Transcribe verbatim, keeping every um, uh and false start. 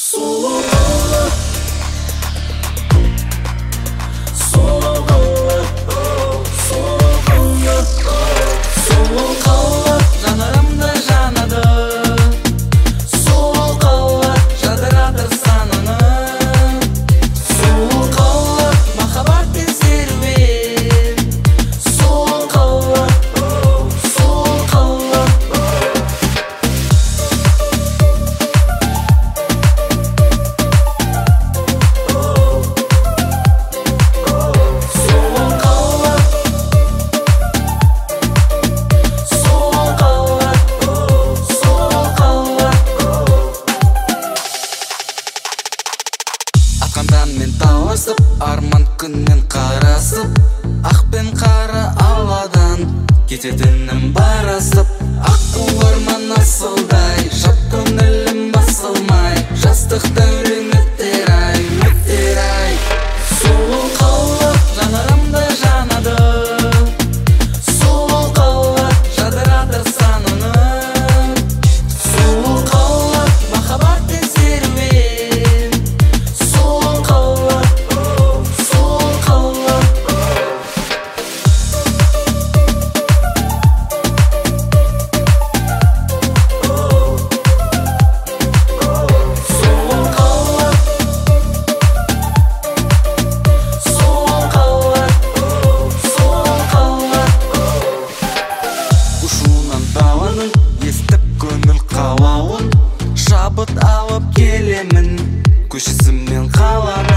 Solo qalla, solo qalla, solo qalla, solo qalla, жанарымда жанады. Solo qalla, жадыратыр сананы. Solo qalla, махаббаттың серуен. Solo qalla, solo qalla. Атқандан мен таласып, арман күнмен қарасып, ақ пен қара ауадан кететінім барасып. Аққу арман асылдай, жат көңілім басылмай, жастық дәурен өтер ай, өтер ай. Solo qalla, жанарымда жанады. Solo qalla, жадыратыр сананы. Solo qalla, махаббаттың серуен. Solo qalla, solo qalla. Solo qalla, solo qalla, solo qalla. Ұшуынан даланың естіп көңіл қалауын, шабыт алып келемін көшесімен қаланы.